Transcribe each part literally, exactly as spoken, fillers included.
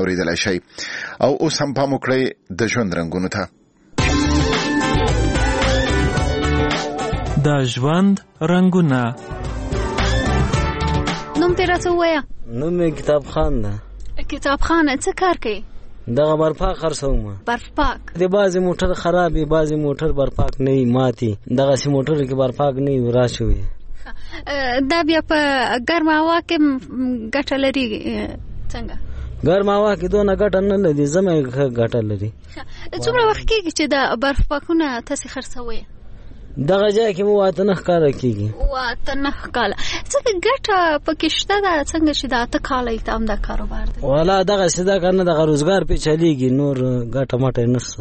اوریدلای شئ. او اوس هم پام وکړئ د ژوند رنګونو ته. د ژوند رنګونه. نوم دې راته ووایه. نوم یې کتاب خان ده. کتاب خانه څه کار کوي؟ دغه برپاک خرڅوم. برپاک د بعضې موټر خراب وي، بعضې موټر برپاک نه وي، ماتي. دغسې موټرو کې برپاک نه وي، راچوي. دا بیا په ګرمه هوا کې ګټه لري څنګه؟ ګرمه هوا کې دونه ګټه نه لري، ژمی ښه ګټه لري. څومره وخت کېږي چې د برف پاکونه تاسې خرڅوئ؟ دغه ځای کې مو اته نهه کاله کېږي. اته نهه کاله. څنګه ګټه پکې شته ده څنګه چې د اته کاله یې ته همدا کاروبار دی؟ والا دغسې ده که نه، دغه روزګار پې چلېږي، نور ګټه مټه یې نشته.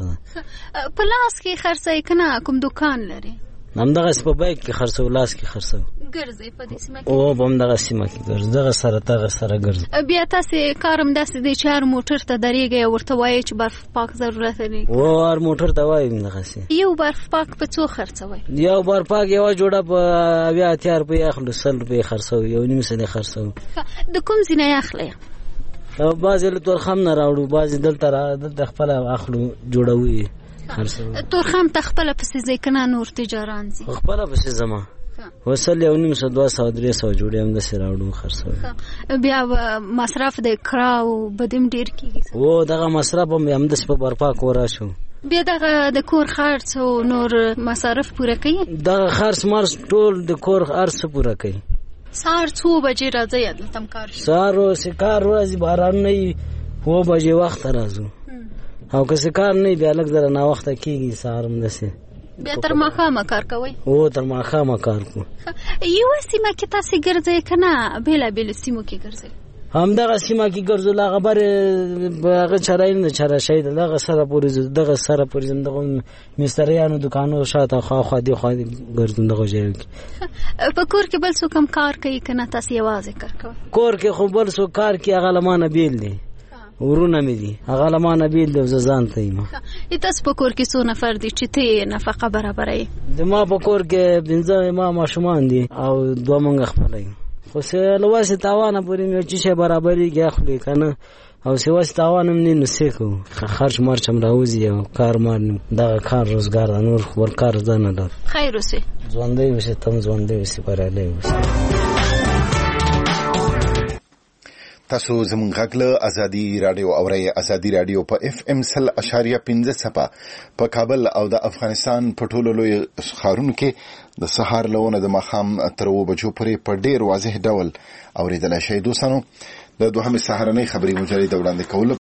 په لاس کې خرڅوئ که نه کوم دوکان لري؟ همدغسې په بایک کې خرڅوو، لاس کې خرڅوو. ګرځئ په دې سیمه کې؟ او په همدغه سیمه کې ګرځو، دغه سره دغه سره ګرځو. بیا تاسې کار هم داسې دی چې هر موټر ته درېږئ او ورته وایئ چې برف پاک ضرورت لري؟ او هر موټر ته وایم دغسې. یو برف پاک په څو خرڅوئ؟ یو برف پاک یوه جوړه په اویا اتیا روپۍ اخلو، سل روپۍ خرڅوو، یو نیم سل یې خرڅوو. د کوم ځای نه یې اخلئ؟ بعضې له تورخم نه راوړو، بعضې دلته دلته خپله اخلو، جوړوو یې. تورخم ته خپله پسې ځئ که نه نور تجاران ځي؟ خپله پسې ځمه. وسل یو نیم سو دوه سوه درې سوه جوړې همداسې راوړو، خرڅوو. بیا مصرف د کراو بدیم ډېر کېږي؟ او دغه مصرف هم همداسې په برپاک وراشو. بیا دغه د کور خرڅ او نور مصارف پوره کوي؟ دغه خرڅ مرڅ ټول د کور هر څه پوره کوي. سهار څو بجې راځئ دلته هم کار شي؟ سهار اوسې کار ورځي، باران نه وي، اوه بجې وخته راځو. او که څه کار نه وي بیا لږ ذره ناوخته کېږي، سهار همداسې. بیا تر ماښامه کار کوئ؟ او تر ماښامه کار کوو. یوه سیمه کې تاسې ګرځئ که نه بېلابېلو سیمو کې ګرځئ؟ همدغه سیمه کې ګرځو، له هغه برې هغه چرایي نه چراشی ده، دغه سره پورې ځو، دغه سره پورې ځم، دغه مستریانو دوکانو شاته خواخوا دې خوا ګرځم دغه ځایو کې. په کور کې بل څوک هم کار کوي که نه تاسې یوازې کار کوئ؟ کور کې خو بل څوک کار کوي، هغه له ما نه بېل دی، ورونه مې دي، هغه له ما نه بېل دی، زه ځان ته یم. تاسو په کور کې څو نفر دي چې ته یې نفقه برابروې؟ د ما په کور کې پنځه ما ماشومان دي او دوه موږ خپله یو. خو څه له وسې تاوانه پورې مې یو څه شی برابرېږي اخلو که نه، او څه وسې تاوان هم نه نو څه کوو، خرچ مرچ هم راوځي او کار مار دغه کار روزګار ده، نور خو بل کار زده نه لرو. خیر اوسې. ژوندی اوسې، ته هم ژوندی اوسې، بریالی اوسې. تاسو زموږ غږ له ازادي راډیو اورئ. ازادي راډیو په اف ام سل اشاریه پنځه څپه په کابل او د افغانستان په ټولو لوی ښارونو کې د سهار لونه د ماښام تر اوه بجو پورې په ډېر واضح ډول اورېدلی شئ. دوستانو، د دوهمې سهارنۍ خبري مجلې د وړاندې کولو